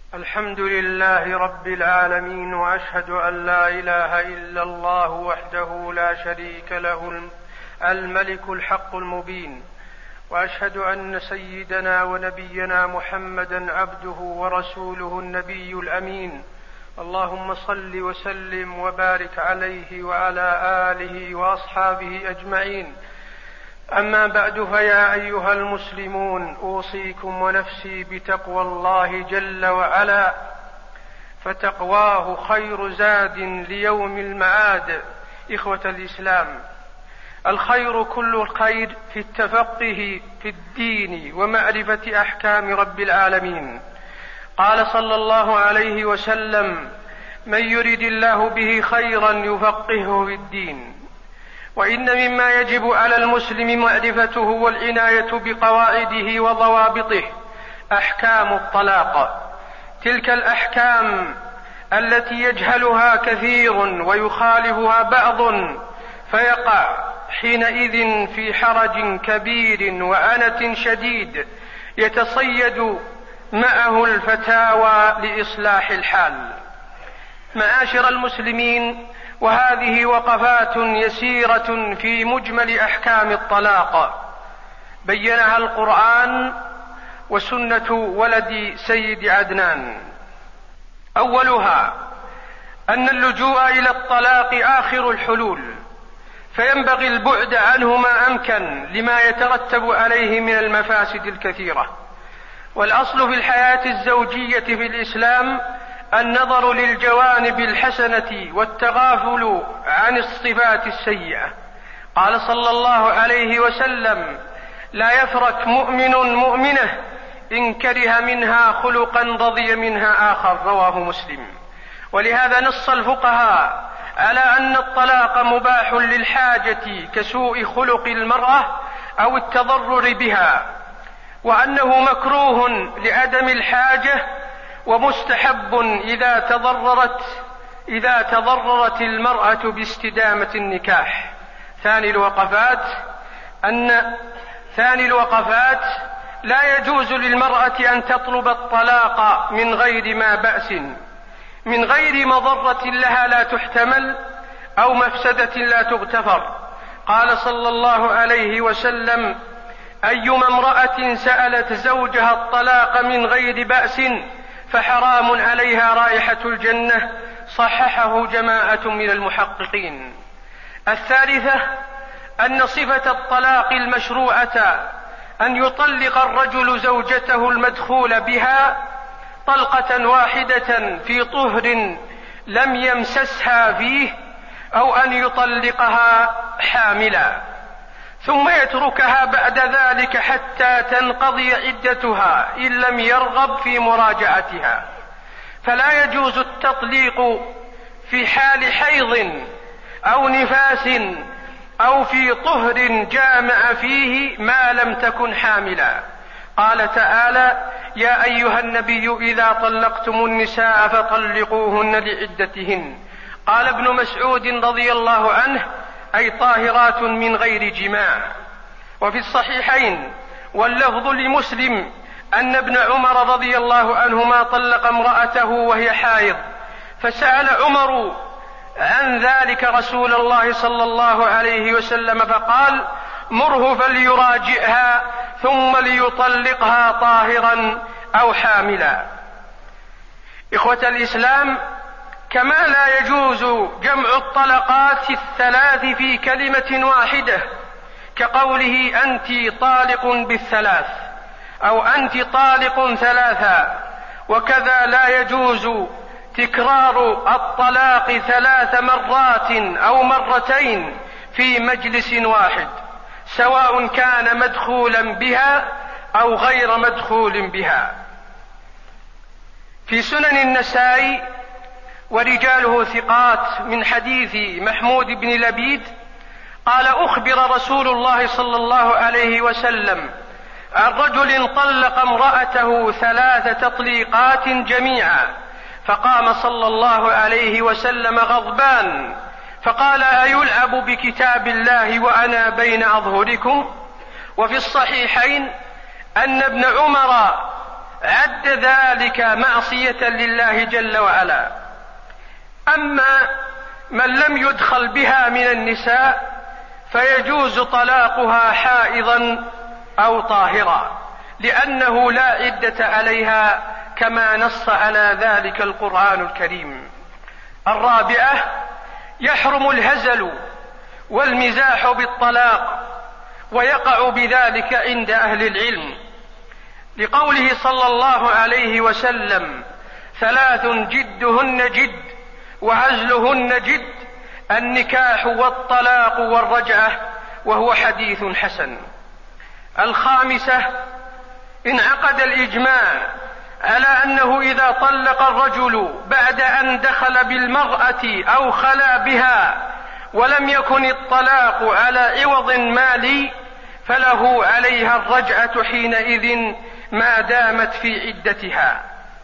الحمد لله رب العالمين، وأشهد أن لا إله إلا الله وحده لا شريك له الملك الحق المبين، وأشهد أن سيدنا ونبينا محمدا عبده ورسوله النبي الأمين. اللهم صل وسلم وبارك عليه وعلى آله وأصحابه أجمعين. أما بعد، فيا أيها المسلمون، أوصيكم ونفسي بتقوى الله جل وعلا، فتقواه خير زاد ليوم المعاد. إخوة الإسلام، الخير كل الخير في التفقه في الدين ومعرفة أحكام رب العالمين. قال صلى الله عليه وسلم: من يرد الله به خيرا يفقهه في الدين. وإن مما يجب على المسلم معرفته والعناية بقواعده وضوابطه أحكام الطلاق، تلك الأحكام التي يجهلها كثير ويخالفها بعض، فيقع حينئذ في حرج كبير وعنة شديد يتصيد معه الفتاوى لإصلاح الحال. معاشر المسلمين، وهذه وقفات يسيرة في مجمل أحكام الطلاق بينها القرآن وسنة ولد سيد عدنان. أولها أن اللجوء إلى الطلاق آخر الحلول، فينبغي البعد عنه ما أمكن لما يترتب عليه من المفاسد الكثيرة. والأصل في الحياة الزوجية في الإسلام النظر للجوانب الحسنة والتغافل عن الصفات السيئة. قال صلى الله عليه وسلم: لا يفرق مؤمن مؤمنة إن كره منها خلقا رضي منها آخر. رواه مسلم. ولهذا نص الفقهاء على أن الطلاق مباح للحاجة كسوء خلق المرأة أو التضرر بها، وأنه مكروه لعدم الحاجة، ومستحب إذا تضررت المرأة باستدامة النكاح. ثاني الوقفات لا يجوز للمرأة أن تطلب الطلاق من غير ما بأس، من غير مضرة لها لا تحتمل أو مفسدة لا تغتفر. قال صلى الله عليه وسلم: أيما امرأة سألت زوجها الطلاق من غير بأس فحرام عليها رائحة الجنة. صححه جماعة من المحققين. الثالثة أن صفة الطلاق المشروعة أن يطلق الرجل زوجته المدخول بها طلقة واحدة في طهر لم يمسسها فيه، أو أن يطلقها حاملا ثم يتركها بعد ذلك حتى تنقضي عدتها إن لم يرغب في مراجعتها. فلا يجوز التطليق في حال حيض أو نفاس أو في طهر جامع فيه ما لم تكن حاملا. قال تعالى: يا أيها النبي إذا طلقتم النساء فطلقوهن لعدتهن. قال ابن مسعود رضي الله عنه: أي طاهرات من غير جماع. وفي الصحيحين واللفظ لمسلم أن ابن عمر رضي الله عنهما طلق امرأته وهي حائض، فسأل عمر عن ذلك رسول الله صلى الله عليه وسلم فقال: مره فليراجعها ثم ليطلقها طاهرا أو حاملا. إخوة الإسلام، كما لا يجوز جمع الطلقات الثلاث في كلمة واحدة، كقوله أنت طالق بالثلاث أو أنت طالق ثلاثا. وكذا لا يجوز تكرار الطلاق 3 مرات أو مرتين في مجلس واحد، سواء كان مدخولا بها أو غير مدخول بها. في سنن النسائي ورجاله ثقات من حديث محمود بن لبيد قال: أخبر رسول الله صلى الله عليه وسلم عن رجل طلق امرأته 3 تطليقات جميعا، فقام صلى الله عليه وسلم غضبان فقال: أيلعب بكتاب الله وأنا بين أظهركم؟ وفي الصحيحين أن ابن عمر عد ذلك معصية لله جل وعلا. أما من لم يدخل بها من النساء فيجوز طلاقها حائضا أو طاهرا، لأنه لا عدة عليها كما نص على ذلك القرآن الكريم. الرابعة: يحرم الهزل والمزاح بالطلاق، ويقع بذلك عند أهل العلم، لقوله صلى الله عليه وسلم: 3 جدهن جد وهزلهن جد، النكاح والطلاق والرجعة، وهو حديث حسن. الخامسة: انعقد الإجماع على أنه إذا طلق الرجل بعد أن دخل بالمرأة أو خلا بها ولم يكن الطلاق على عوض مالي فله عليها الرجعة حينئذ ما دامت في عدتها،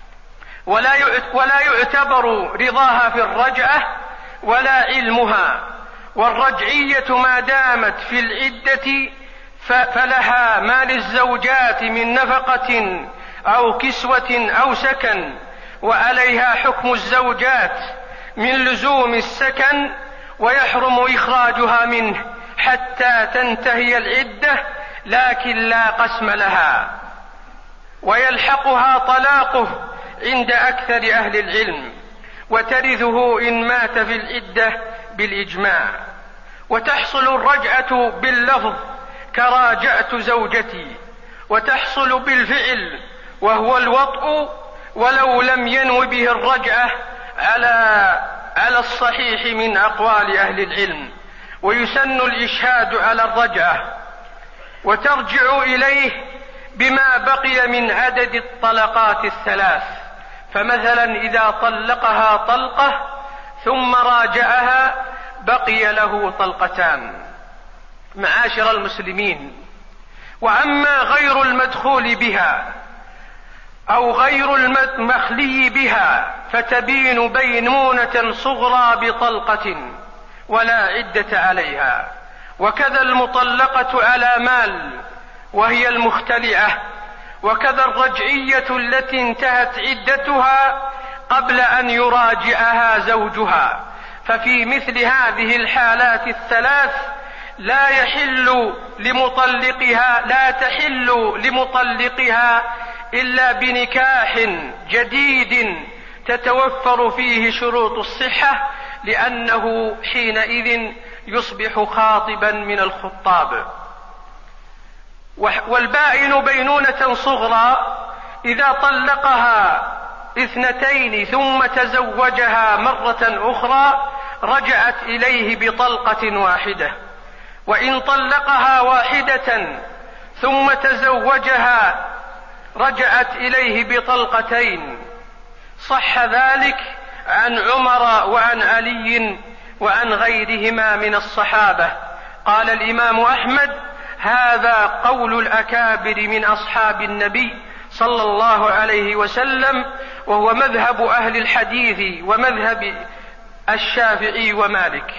ولا يعتبر رضاها في الرجعة ولا علمها، والرجعية ما دامت في العدة فلها ما للزوجات من نفقة أو كسوة أو سكن، وعليها حكم الزوجات من لزوم السكن، ويحرم إخراجها منه حتى تنتهي العدة، لكن لا قسم لها، ويلحقها طلاقه عند أكثر أهل العلم، وترثه إن مات في العدة بالإجماع. وتحصل الرجعة باللفظ كراجعت زوجتي، وتحصل بالفعل وهو الوطء، ولو لم ينو به الرجعة على الصحيح من أقوال أهل العلم. ويسن الإشهاد على الرجعة، وترجع إليه بما بقي من عدد الطلقات 3. فمثلا إذا طلقها طلقة ثم راجعها بقي له 2 طلقات. معاشر المسلمين، وأما غير المدخول بها أو غير المخلي بها فتبين بينونة صغرى بطلقة ولا عدة عليها، وكذا المطلقة على مال وهي المختلعة، وكذا الرجعية التي انتهت عدتها قبل أن يراجعها زوجها. ففي مثل هذه الحالات 3 لا تحل لمطلقها إلا بنكاح جديد تتوفر فيه شروط الصحة، لأنه حينئذ يصبح خاطبا من الخطاب. والبائن بينونة صغرى إذا طلقها 2 ثم تزوجها مرة أخرى رجعت إليه بطلقة واحدة، وإن طلقها 1 ثم تزوجها رجعت إليه ب2. صح ذلك عن عمر وعن علي وعن غيرهما من الصحابة. قال الإمام أحمد: هذا قول الأكابر من أصحاب النبي صلى الله عليه وسلم، وهو مذهب أهل الحديث ومذهب الشافعي ومالك.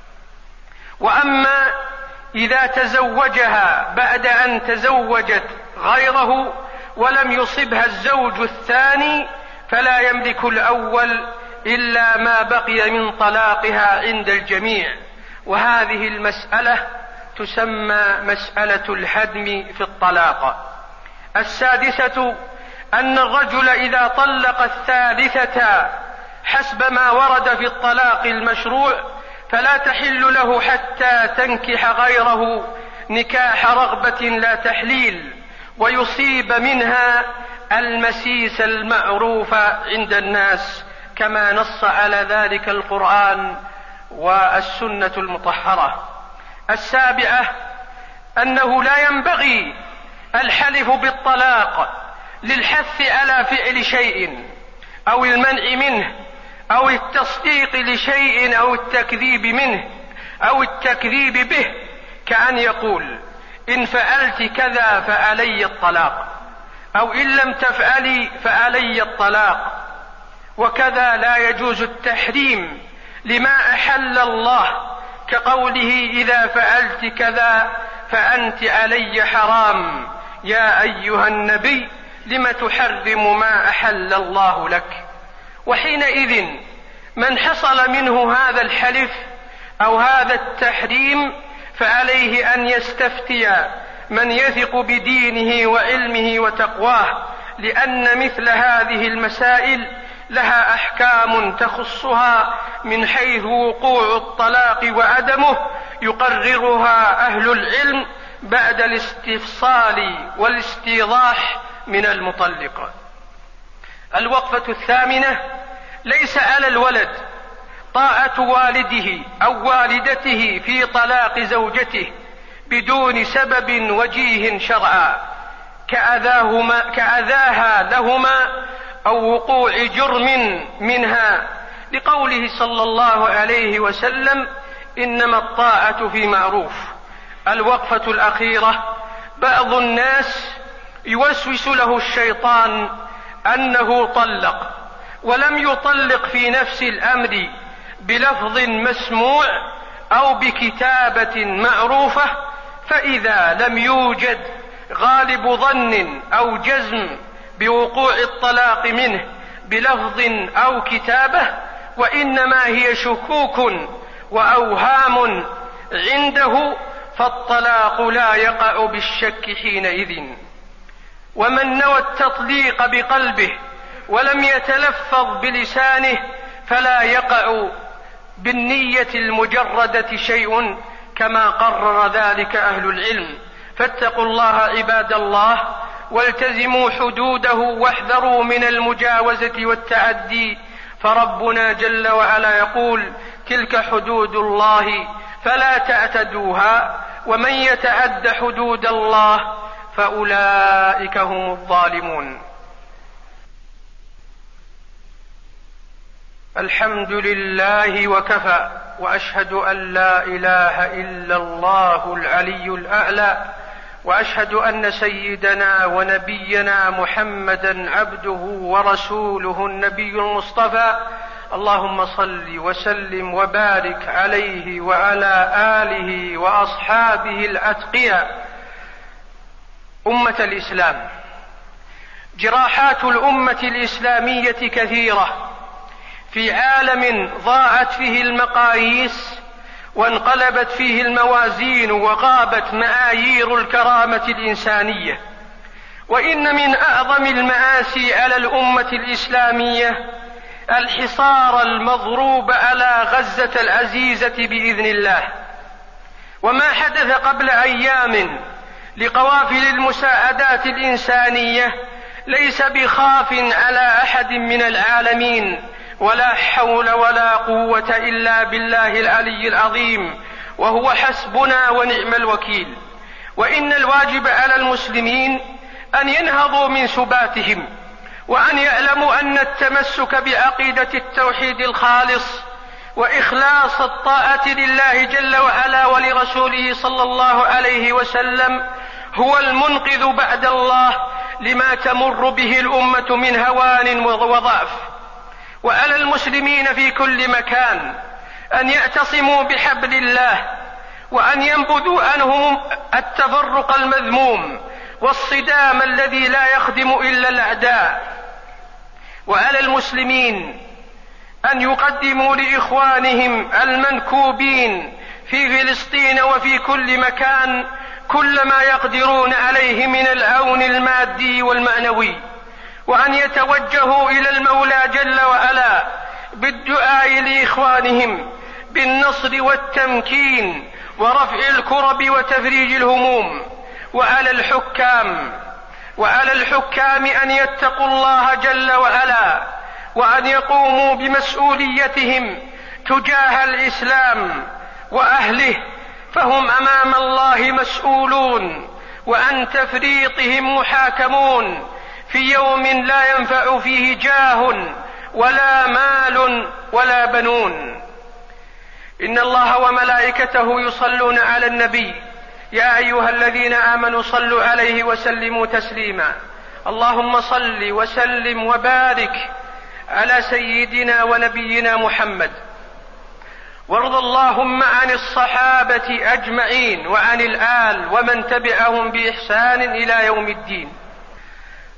وأما إذا تزوجها بعد أن تزوجت غيره ولم يصبها الزوج الثاني فلا يملك الأول إلا ما بقي من طلاقها عند الجميع، وهذه المسألة تسمى مسألة الهدم في الطلاق. السادسة: أن الرجل إذا طلق 3 حسب ما ورد في الطلاق المشروع فلا تحل له حتى تنكح غيره نكاح رغبة لا تحليل، ويصيب منها المسيس المعروف عند الناس، كما نص على ذلك القرآن والسنة المطهرة. السابعة: أنه لا ينبغي الحلف بالطلاق للحث على فعل شيء أو المنع منه أو التصديق لشيء أو التكذيب منه أو التكذيب به، كأن يقول: إن فعلت كذا فعلي الطلاق، أو إن لم تفعلي فعلي الطلاق. وكذا لا يجوز التحريم لما أحل الله، كقوله: إذا فعلت كذا فأنت علي حرام، يا أيها النبي لم تحرم ما أحل الله لك؟ وحينئذ من حصل منه هذا الحلف أو هذا التحريم فعليه أن يستفتي من يثق بدينه وعلمه وتقواه، لأن مثل هذه المسائل لها أحكام تخصها من حيث وقوع الطلاق وعدمه يقررها أهل العلم بعد الاستفصال والاستيضاح من المطلق. الوقفة الثامنة: ليس على الولد طاعة والده أو والدته في طلاق زوجته بدون سبب وجيه شرعا كأذاها لهما أو وقوع جرم منها، لقوله صلى الله عليه وسلم: إنما الطاعة في معروف. الوقفة الأخيرة: بعض الناس يوسوس له الشيطان أنه طلق ولم يطلق في نفس الأمر بلفظ مسموع أو بكتابة معروفة، فإذا لم يوجد غالب ظن أو جزم بوقوع الطلاق منه بلفظ أو كتابة، وإنما هي شكوك وأوهام عنده، فالطلاق لا يقع بالشك حينئذ. ومن نوى التطليق بقلبه ولم يتلفظ بلسانه فلا يقع بالنية المجردة شيء، كما قرر ذلك أهل العلم. فاتقوا الله عباد الله، والتزموا حدوده واحذروا من المجاوزة والتعدي، فربنا جل وعلا يقول: تلك حدود الله فلا تعتدوها، ومن يتعد حدود الله فأولئك هم الظالمون. الحمد لله وكفى، وأشهد أن لا إله إلا الله العلي الأعلى، وأشهد أن سيدنا ونبينا محمدا عبده ورسوله النبي المصطفى، اللهم صل وسلم وبارك عليه وعلى آله وأصحابه الأتقياء. أمة الإسلام، جراحات الأمة الإسلامية كثيرة في عالم ضاعت فيه المقاييس وانقلبت فيه الموازين وغابت معايير الكرامة الإنسانية. وإن من أعظم المآسي على الأمة الإسلامية الحصار المضروب على غزة العزيزة بإذن الله. وما حدث قبل أيام لقوافل المساعدات الإنسانية ليس بخاف على أحد من العالمين، ولا حول ولا قوة إلا بالله العلي العظيم، وهو حسبنا ونعم الوكيل. وإن الواجب على المسلمين أن ينهضوا من سباتهم، وأن يعلموا أن التمسك بعقيدة التوحيد الخالص وإخلاص الطاعة لله جل وعلا ولرسوله صلى الله عليه وسلم هو المنقذ بعد الله لما تمر به الأمة من هوان وضعف. وعلى المسلمين في كل مكان أن يعتصموا بحبل الله، وأن ينبذوا عنهم التفرق المذموم والصدام الذي لا يخدم إلا الأعداء. وعلى المسلمين أن يقدموا لإخوانهم المنكوبين في فلسطين وفي كل مكان كل ما يقدرون عليه من العون المادي والمعنوي، وأن يتوجهوا إلى المولى جل وعلا بالدعاء لإخوانهم بالنصر والتمكين ورفع الكرب وتفريج الهموم. وعلى الحكام أن يتقوا الله جل وعلا، وأن يقوموا بمسؤوليتهم تجاه الإسلام وأهله، فهم أمام الله مسؤولون، وعن تفريطهم محاكمون في يوم لا ينفع فيه جاه ولا مال ولا بنون. إن الله وملائكته يصلون على النبي، يا أيها الذين آمنوا صلوا عليه وسلموا تسليما. اللهم صل وسلم وبارك على سيدنا ونبينا محمد، وارض اللهم عن الصحابة أجمعين وعن الآل ومن تبعهم بإحسان إلى يوم الدين.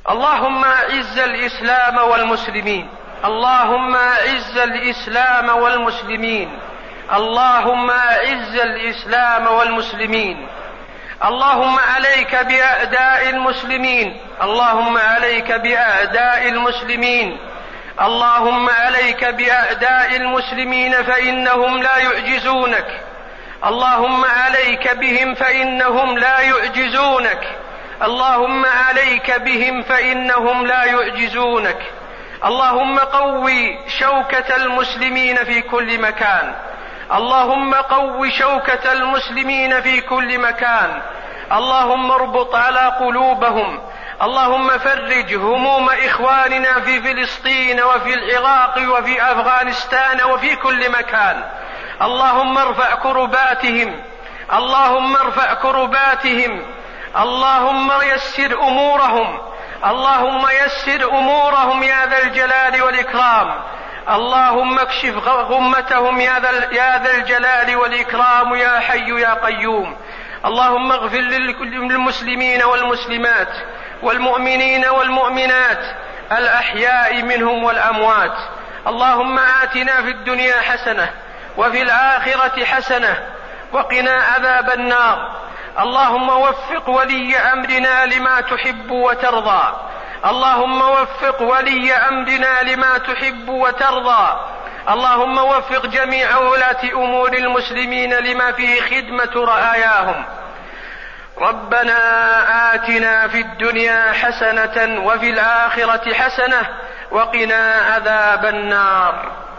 اللهم أعز الإسلام والمسلمين، اللهم أعز الإسلام والمسلمين، اللهم أعز الإسلام والمسلمين. اللهم عليك بأعداء المسلمين، اللهم عليك بأعداء المسلمين، اللهم عليك بأعداء المسلمين فإنهم لا يعجزونك، اللهم عليك بهم فإنهم لا يعجزونك، اللهم عليك بهم فإنهم لا يعجزونك. اللهم قوي شوكة المسلمين في كل مكان، اللهم قو شوكة المسلمين في كل مكان، اللهم اربط على قلوبهم، اللهم فرج هموم إخواننا في فلسطين وفي العراق وفي أفغانستان وفي كل مكان. اللهم ارفع كرباتهم، اللهم ارفع كرباتهم، اللهم يسر أمورهم، اللهم يسر أمورهم يا ذا الجلال والإكرام. اللهم اكشف غمتهم يا ذا الجلال والإكرام يا حي يا قيوم. اللهم اغفر للمسلمين والمسلمات والمؤمنين والمؤمنات الأحياء منهم والأموات. اللهم آتنا في الدنيا حسنة وفي الآخرة حسنة وقنا عذاب النار. اللهم وفق ولي أمرنا لما تحب وترضى، اللهم وفق ولي أمرنا لما تحب وترضى. اللهم وفق جميع ولاة أمور المسلمين لما فيه خدمة رعاياهم. ربنا آتنا في الدنيا حسنة وفي الآخرة حسنة وقنا عذاب النار.